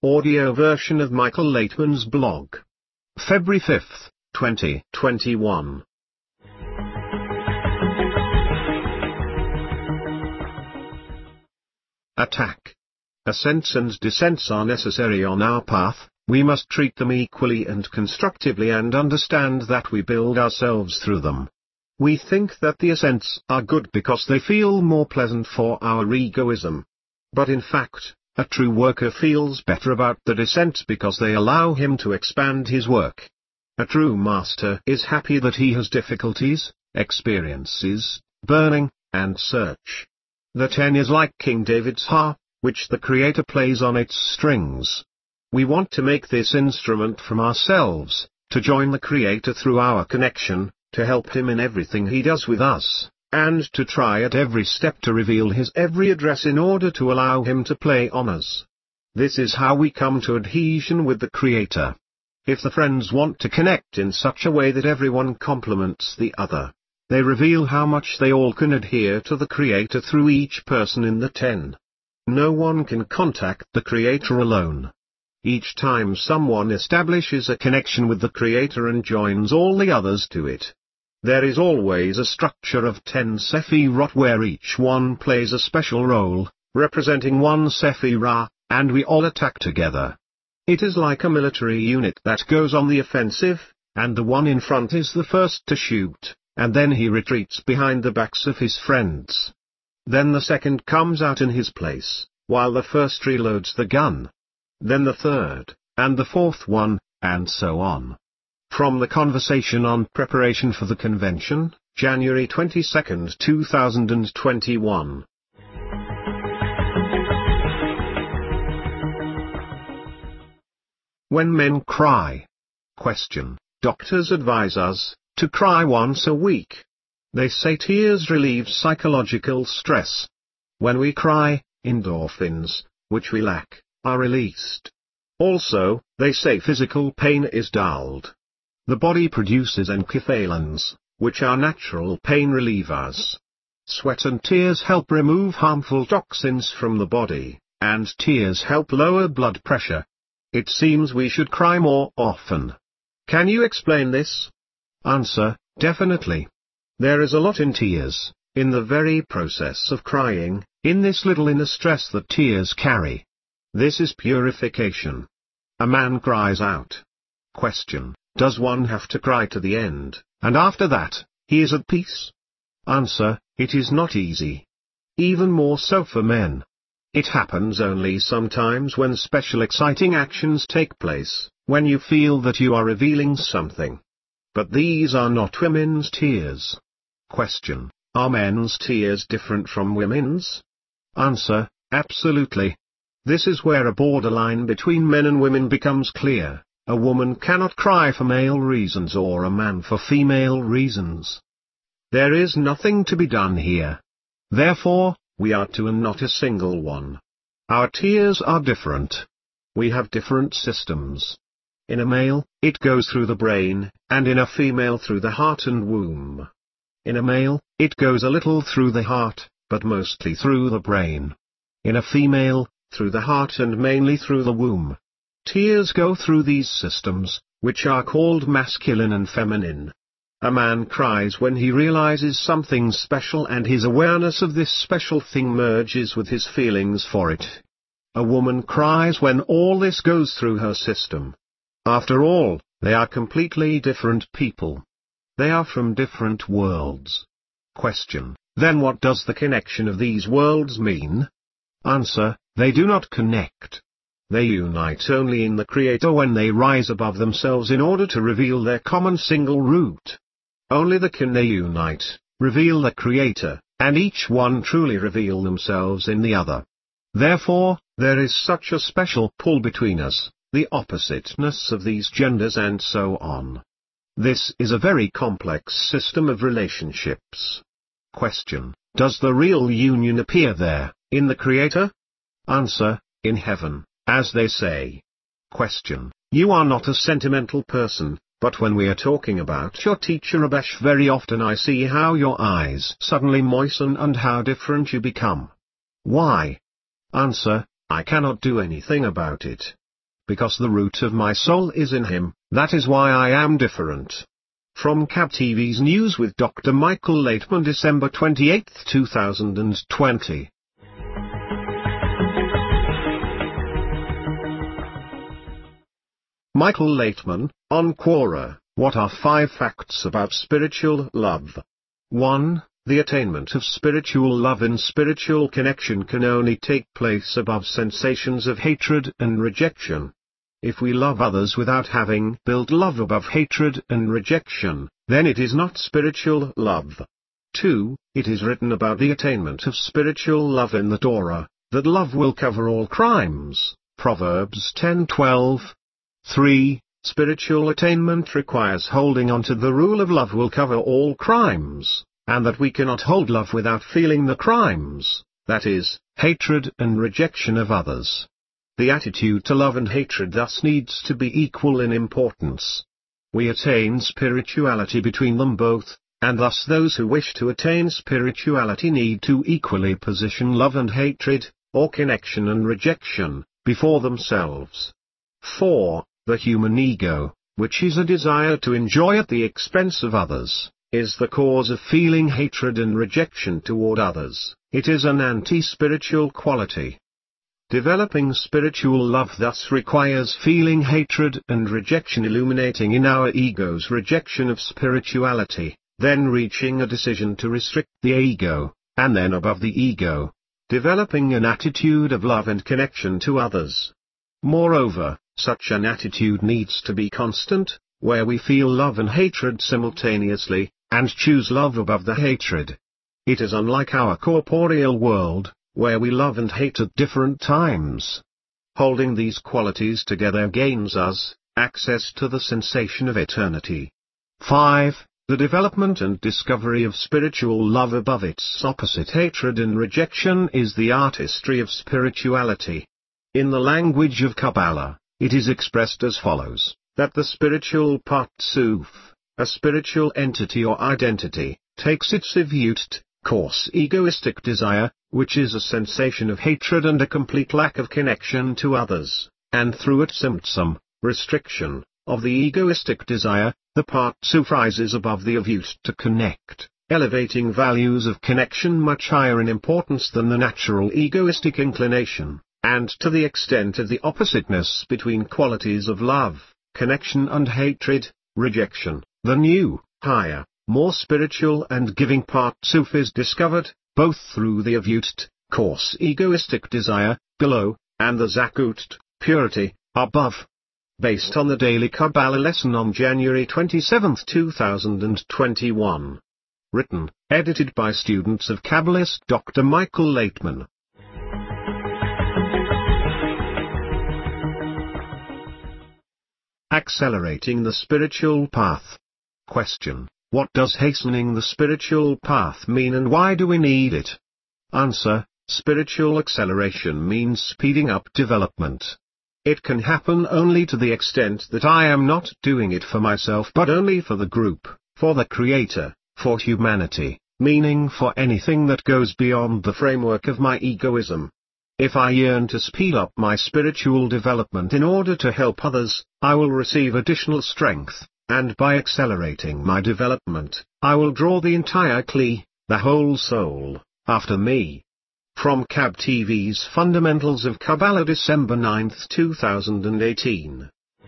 Audio version of Michael Laitman's blog. February 5th, 2021. Attack. Ascents and descents are necessary on our path. We must treat them equally and constructively and understand that we build ourselves through them. We think that the ascents are good because they feel more pleasant for our egoism. But in fact, a true worker feels better about the descents because they allow him to expand his work. A true master is happy that he has difficulties, experiences, burning, and search. The 10 is like King David's harp, which the Creator plays on its strings. We want to make this instrument from ourselves, to join the Creator through our connection, to help Him in everything He does with us, and to try at every step to reveal His every address in order to allow Him to play on us. This is how we come to adhesion with the Creator. If the friends want to connect in such a way that everyone complements the other, they reveal how much they all can adhere to the Creator through each person in the 10. No one can contact the Creator alone. Each time someone establishes a connection with the Creator and joins all the others to it, there is always a structure of 10 Sephirot where each one plays a special role, representing one Sephirah, and we all attack together. It is like a military unit that goes on the offensive, and the one in front is the first to shoot, and then he retreats behind the backs of his friends. Then the second comes out in his place, while the first reloads the gun. Then the third, and the fourth one, and so on. From the conversation on preparation for the convention, January 22, 2021. When men cry. Question. Doctors advise us to cry once a week. They say tears relieve psychological stress. When we cry, endorphins, which we lack, are released. Also, they say physical pain is dulled. The body produces enkephalins, which are natural pain relievers. Sweat and tears help remove harmful toxins from the body, and tears help lower blood pressure. It seems we should cry more often. Can you explain this? Answer, definitely. There is a lot in tears, in the very process of crying, in this little inner stress that tears carry. This is purification. A man cries out. Question. Does one have to cry to the end, and after that, he is at peace? Answer, it is not easy. Even more so for men. It happens only sometimes when special exciting actions take place, when you feel that you are revealing something. But these are not women's tears. Question. Are men's tears different from women's? Answer, absolutely. This is where a borderline between men and women becomes clear. A woman cannot cry for male reasons or a man for female reasons. There is nothing to be done here. Therefore, we are two and not a single one. Our tears are different. We have different systems. In a male, it goes through the brain, and in a female through the heart and womb. In a male, it goes a little through the heart, but mostly through the brain. In a female, through the heart and mainly through the womb. Tears go through these systems, which are called masculine and feminine. A man cries when he realizes something special and his awareness of this special thing merges with his feelings for it. A woman cries when all this goes through her system. After all, they are completely different people. They are from different worlds. Question. Then what does the connection of these worlds mean? Answer, they do not connect. They unite only in the Creator when they rise above themselves in order to reveal their common single root. Only then can they unite, reveal the Creator, and each one truly reveal themselves in the other. Therefore, there is such a special pull between us, the oppositeness of these genders and so on. This is a very complex system of relationships. Question. Does the real union appear there, in the Creator? Answer, in heaven, as they say. Question. You are not a sentimental person, but when we are talking about your teacher Abash very often I see how your eyes suddenly moisten and how different you become. Why? Answer, I cannot do anything about it. because the root of my soul is in him, that is why I am different. From CAB TV's News with Dr. Michael Laitman, December 28, 2020. Michael Laitman, on Quora, what are 5 facts about spiritual love? 1. The attainment of spiritual love and spiritual connection can only take place above sensations of hatred and rejection. If we love others without having built love above hatred and rejection, then it is not spiritual love. 2. It is written about the attainment of spiritual love in the Torah, that love will cover all crimes, Proverbs 10:12. 3. Spiritual attainment requires holding on to the rule of love will cover all crimes, and that we cannot hold love without feeling the crimes, that is, hatred and rejection of others. The attitude to love and hatred thus needs to be equal in importance. We attain spirituality between them both, and thus those who wish to attain spirituality need to equally position love and hatred, or connection and rejection, before themselves. 4. The human ego, which is a desire to enjoy at the expense of others, is the cause of feeling hatred and rejection toward others. It is an anti-spiritual quality. Developing spiritual love thus requires feeling hatred and rejection illuminating in our ego's rejection of spirituality, then reaching a decision to restrict the ego, and then above the ego, developing an attitude of love and connection to others. Moreover, such an attitude needs to be constant, where we feel love and hatred simultaneously, and choose love above the hatred. It is unlike our corporeal world, where we love and hate at different times. Holding these qualities together gains us access to the sensation of eternity. 5. The development and discovery of spiritual love above its opposite hatred and rejection is the artistry of spirituality. In the language of Kabbalah, it is expressed as follows, that the spiritual Partzuf, a spiritual entity or identity, takes its eviut, coarse egoistic desire, which is a sensation of hatred and a complete lack of connection to others, and through its symptom, restriction, of the egoistic desire, the Partzuf rises above the eviut to connect, elevating values of connection much higher in importance than the natural egoistic inclination. And to the extent of the oppositeness between qualities of love, connection and hatred, rejection, the new, higher, more spiritual and giving Partzuf is discovered, both through the eviut, coarse egoistic desire, below, and the zakut, purity, above. Based on the Daily Kabbalah lesson on January 27, 2021. Written, edited by students of Kabbalist Dr. Michael Laitman. Accelerating the spiritual path. Question. What does hastening the spiritual path mean and why do we need it? Answer. Spiritual acceleration means speeding up development. It can happen only to the extent that I am not doing it for myself but only for the group, for the Creator, for humanity, meaning for anything that goes beyond the framework of my egoism. If I yearn to speed up my spiritual development in order to help others, I will receive additional strength, and by accelerating my development, I will draw the entire Kli, the whole soul, after me. From CAB TV's Fundamentals of Kabbalah, December 9, 2018.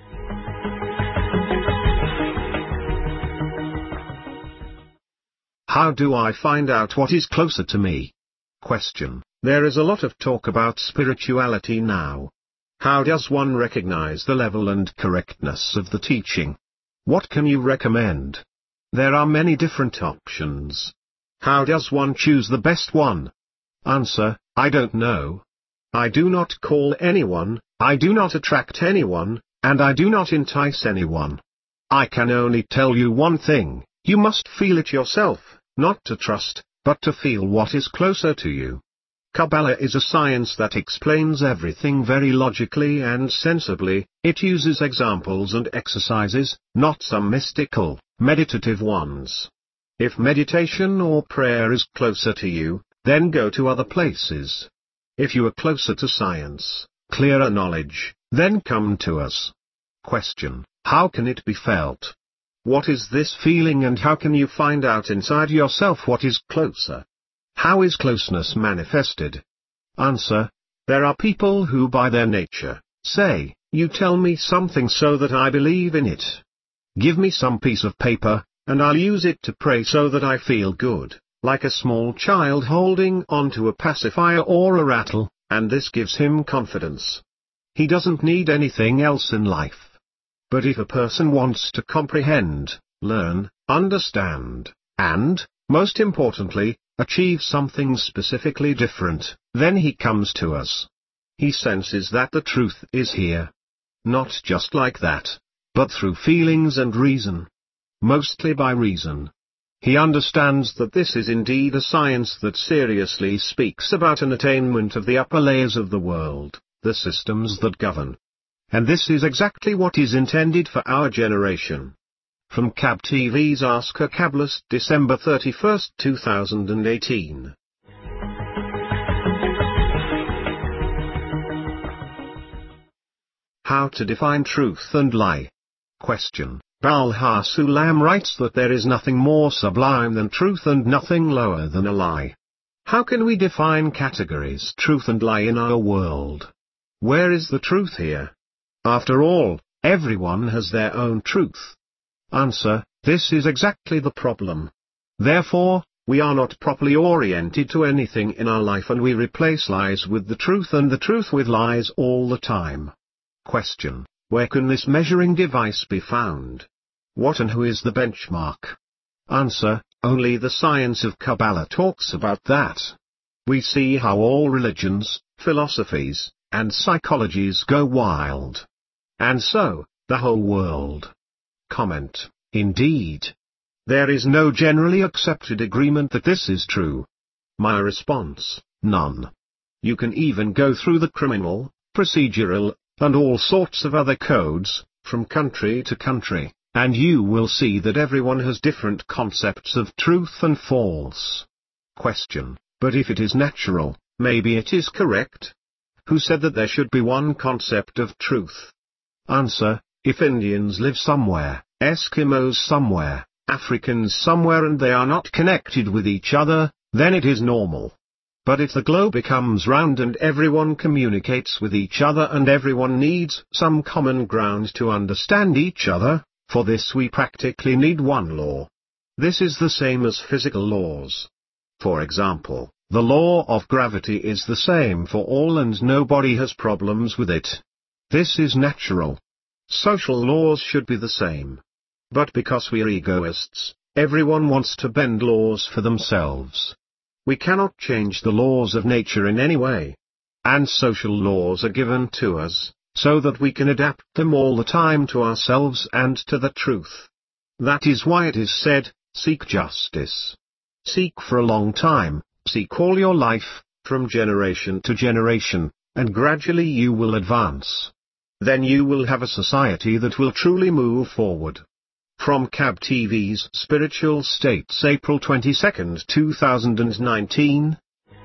How do I find out what is closer to me? Question. There is a lot of talk about spirituality now. How does one recognize the level and correctness of the teaching? What can you recommend? There are many different options. How does one choose the best one? Answer, I don't know. I do not call anyone, I do not attract anyone, and I do not entice anyone. I can only tell you one thing, you must feel it yourself, not to trust, but to feel what is closer to you. Kabbalah is a science that explains everything very logically and sensibly. It uses examples and exercises, not some mystical, meditative ones. If meditation or prayer is closer to you, then go to other places. If you are closer to science, clearer knowledge, then come to us. Question: how can it be felt? What is this feeling, and how can you find out inside yourself what is closer? How is closeness manifested? Answer: there are people who by their nature say, you tell me something so that I believe in it. Give me some piece of paper, and I'll use it to pray so that I feel good, like a small child holding on to a pacifier or a rattle, and this gives him confidence. He doesn't need anything else in life. But if a person wants to comprehend, learn, understand, and, most importantly, achieve something specifically different, then he comes to us. He senses that the truth is here. Not just like that, but through feelings and reason. Mostly by reason. He understands that this is indeed a science that seriously speaks about an attainment of the upper layers of the world, the systems that govern. And this is exactly what is intended for our generation. From Cab TV's Ask a Cabalist, December 31, 2018. How to define truth and lie? Question: Balha Sulam writes that there is nothing more sublime than truth and nothing lower than a lie. How can we define categories truth and lie in our world? Where is the truth here? After all, everyone has their own truth. Answer: this is exactly the problem. Therefore, we are not properly oriented to anything in our life, and we replace lies with the truth and the truth with lies all the time. Question: where can this measuring device be found? What and who is the benchmark? Answer: only the science of Kabbalah talks about that. We see how all religions, philosophies, and psychologies go wild. And so, the whole world. Comment: indeed. There is no generally accepted agreement that this is true. My response: none. You can even go through the criminal, procedural, and all sorts of other codes, from country to country, and you will see that everyone has different concepts of truth and false. Question: but if it is natural, maybe it is correct? Who said that there should be one concept of truth? Answer: if Indians live somewhere, Eskimos somewhere, Africans somewhere, and they are not connected with each other, then it is normal. But if the globe becomes round and everyone communicates with each other and everyone needs some common ground to understand each other, for this we practically need one law. This is the same as physical laws. For example, the law of gravity is the same for all and nobody has problems with it. This is natural. Social laws should be the same. But because we are egoists, everyone wants to bend laws for themselves. We cannot change the laws of nature in any way. And social laws are given to us, so that we can adapt them all the time to ourselves and to the truth. That is why it is said, seek justice. Seek for a long time, seek all your life, from generation to generation, and gradually you will advance. Then you will have a society that will truly move forward. From Cab TV's Spiritual States, April 22, 2019.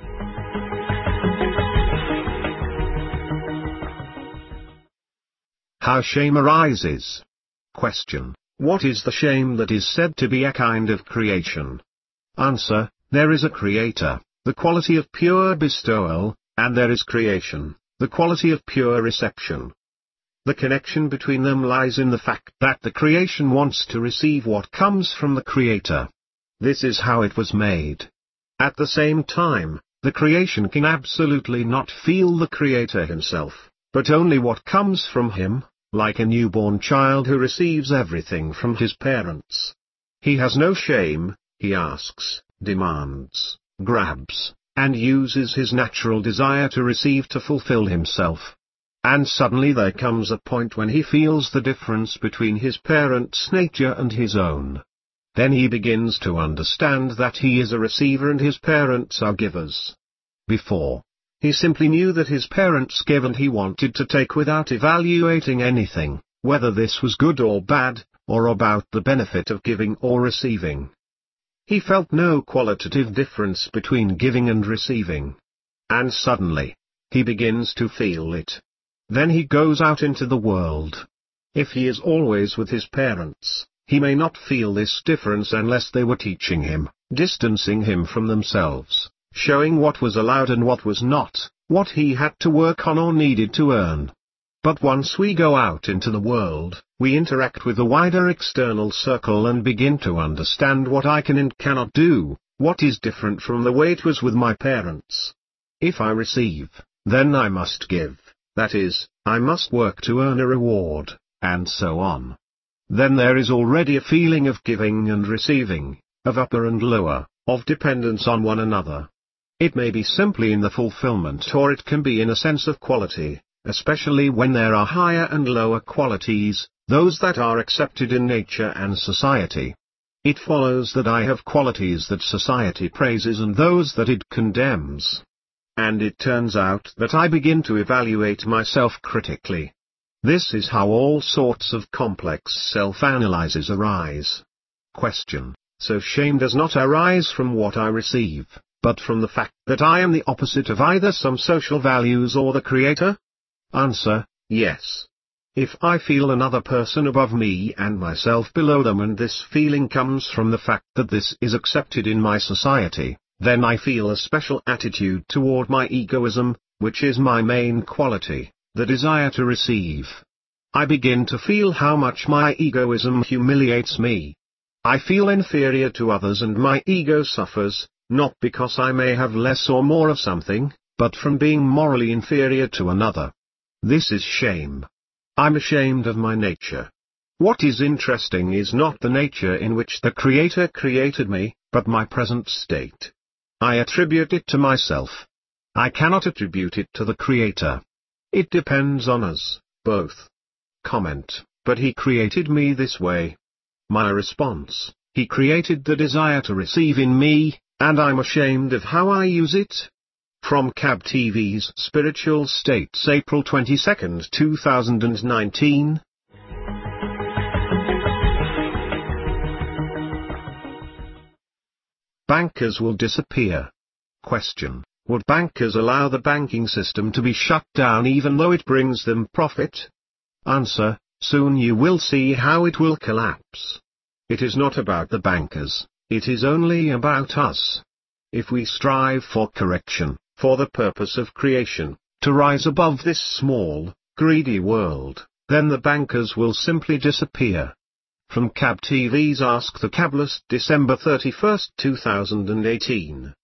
How shame arises. Question: what is the shame that is said to be a kind of creation? Answer: there is a creator, the quality of pure bestowal, and there is creation, the quality of pure reception. The connection between them lies in the fact that the creation wants to receive what comes from the creator. This is how it was made. At the same time, the creation can absolutely not feel the creator himself, but only what comes from him, like a newborn child who receives everything from his parents. He has no shame, he asks, demands, grabs, and uses his natural desire to receive to fulfill himself. And suddenly there comes a point when he feels the difference between his parents' nature and his own. Then he begins to understand that he is a receiver and his parents are givers. Before, he simply knew that his parents give and he wanted to take without evaluating anything, whether this was good or bad, or about the benefit of giving or receiving. He felt no qualitative difference between giving and receiving. And suddenly, he begins to feel it. Then he goes out into the world. If he is always with his parents, he may not feel this difference unless they were teaching him, distancing him from themselves, showing what was allowed and what was not, what he had to work on or needed to earn. But once we go out into the world, we interact with the wider external circle and begin to understand what I can and cannot do, what is different from the way it was with my parents. If I receive, then I must give, that is, I must work to earn a reward, and so on. Then there is already a feeling of giving and receiving, of upper and lower, of dependence on one another. It may be simply in the fulfillment or it can be in a sense of quality, especially when there are higher and lower qualities, those that are accepted in nature and society. It follows that I have qualities that society praises and those that it condemns. And it turns out that I begin to evaluate myself critically. This is how all sorts of complex self-analyses arise. Question: so shame does not arise from what I receive, but from the fact that I am the opposite of either some social values or the Creator? Answer: yes. If I feel another person above me and myself below them, and this feeling comes from the fact that this is accepted in my society, then I feel a special attitude toward my egoism, which is my main quality, the desire to receive. I begin to feel how much my egoism humiliates me. I feel inferior to others and my ego suffers, not because I may have less or more of something, but from being morally inferior to another. This is shame. I'm ashamed of my nature. What is interesting is not the nature in which the Creator created me, but my present state. I attribute it to myself. I cannot attribute it to the Creator. It depends on us, both. Comment: but He created me this way. My response: He created the desire to receive in me, and I'm ashamed of how I use it. From CAB TV's Spiritual States, April 22, 2019. Bankers will disappear. Question: would bankers allow the banking system to be shut down even though it brings them profit? Answer: soon you will see how it will collapse. It is not about the bankers, it is only about us. If we strive for correction, for the purpose of creation, to rise above this small, greedy world, then the bankers will simply disappear. From CAB TV's Ask the Kabbalist, December 31, 2018.